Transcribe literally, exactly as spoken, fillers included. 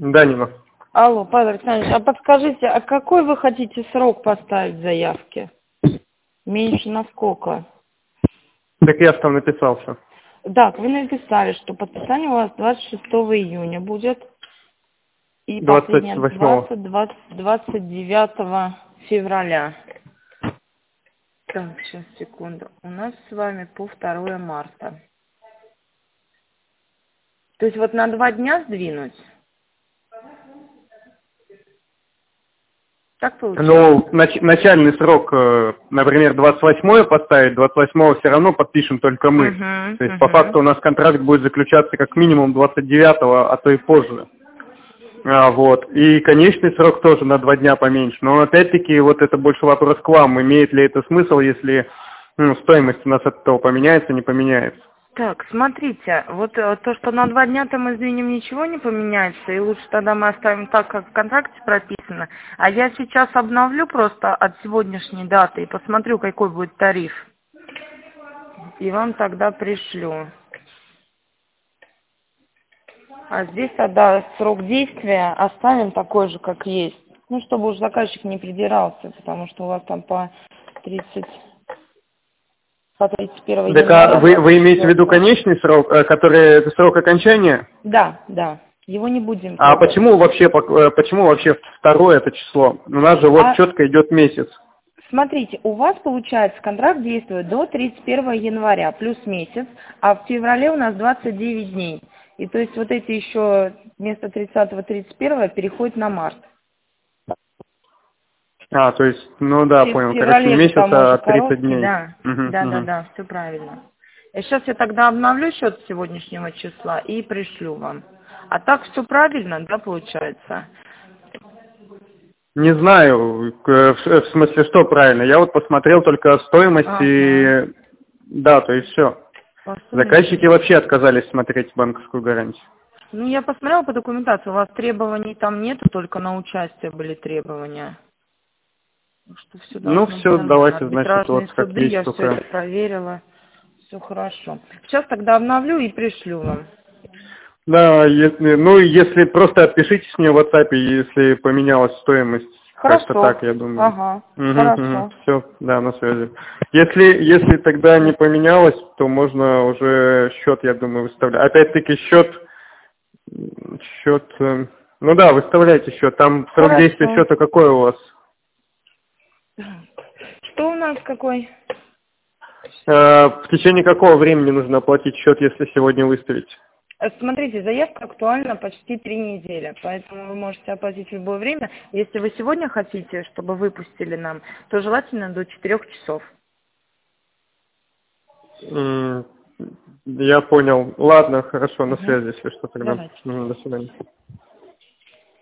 Данила. Алло, Павел Александрович, а подскажите, а какой вы хотите срок поставить заявки? Меньше на сколько? Так я же там написал все. Да, вы написали, что подписание у вас двадцать шестого июня будет. И двадцать последнее восьмого. двадцать девятого февраля. Так, сейчас, секунду. У нас с вами по второе марта. То есть вот на два дня сдвинуть? Так получается? Ну, нач- начальный срок, э, например, двадцать восьмое поставить, двадцать восьмого все равно подпишем только мы. Угу, То есть, по угу. факту, у нас контракт будет заключаться как минимум двадцать девятого, а то и позже. А, вот. И конечный срок тоже на два дня поменьше. Но, опять-таки, вот это больше вопрос к вам. Имеет ли это смысл, если ну, стоимость у нас от этого поменяется, не поменяется? Так, смотрите, вот э, то, что на два дня там, извиним, ничего не поменяется, и лучше тогда мы оставим так, как в контракте прописано. А я сейчас обновлю просто от сегодняшней даты и посмотрю, какой будет тариф. И вам тогда пришлю. А здесь тогда срок действия оставим такой же, как есть. Ну, чтобы уж заказчик не придирался, потому что у вас там по тридцать, по тридцать первое Так, а января. вы, вы имеете в виду конечный срок, э, который это срок окончания? Да, да. Его не будем А трогать. почему вообще, пок- э, почему вообще второе это число? У нас же вот А четко идет месяц. смотрите, у вас, получается, контракт действует до тридцать первого января, плюс месяц, а в феврале у нас двадцать девять дней. И то есть вот эти еще вместо тридцатого тридцать первого переходит на март. А, то есть, ну да, В понял. Короче, не феврале же месяц, там а уже тридцать короткий, дней. да. Мгм, Да, да, мгм. да, все правильно. Сейчас я тогда обновлю счет сегодняшнего числа и пришлю вам. А так все правильно, да, получается? Не знаю, к- в в смысле, что правильно. Я вот посмотрел только стоимость Ага. и... Да, то есть все. По сумме Заказчики тридцать. вообще отказались смотреть банковскую гарантию. Ну, я посмотрела по документации, у вас требований там нету, только на участие были требования. Так что все Ну должно быть все, нормально. давайте, значит, Арбитражные вот как суды, есть я все только. это проверила. Все хорошо. Сейчас тогда обновлю и пришлю вам. Да, если, ну если просто отпишитесь мне в WhatsApp, если поменялась стоимость. Как-то Хорошо. так, я думаю. Ага. Угу, Хорошо. все, да, на связи. Если, если тогда не поменялось, то можно уже счет, я думаю, выставлять. Опять-таки счет, счет, э, ну да, выставляйте счет. Там срок действия Хорошо. счета какой у вас? Что у нас какой? Э, в течение какого времени нужно оплатить счет, если сегодня выставить? Э, Смотрите, заявка актуальна почти три недели, поэтому вы можете оплатить в любое время. Если вы сегодня хотите, чтобы выпустили нам, то желательно до четырех часов. М, Я понял. Ладно, хорошо, на Угу. связи, если что тогда. Давайте. Мгм, До свидания.